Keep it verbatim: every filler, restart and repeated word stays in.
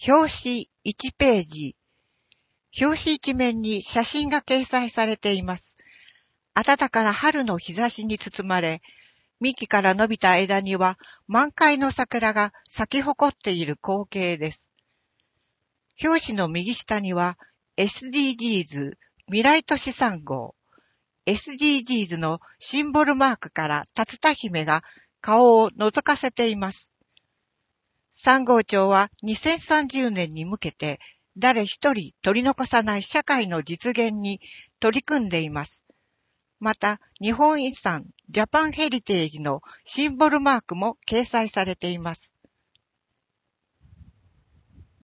表紙いちページ。表紙一面に写真が掲載されています。暖かな春の日差しに包まれ、幹から伸びた枝には満開の桜が咲き誇っている光景です。表紙の右下には エスディージーズ 未来都市さん号、エスディージーズ のシンボルマークから竜田姫が顔を覗かせています。さん号庁はにせんさんじゅうねんに向けて誰一人取り残さない社会の実現に取り組んでいます。また、日本遺産ジャパンヘリテージのシンボルマークも掲載されています。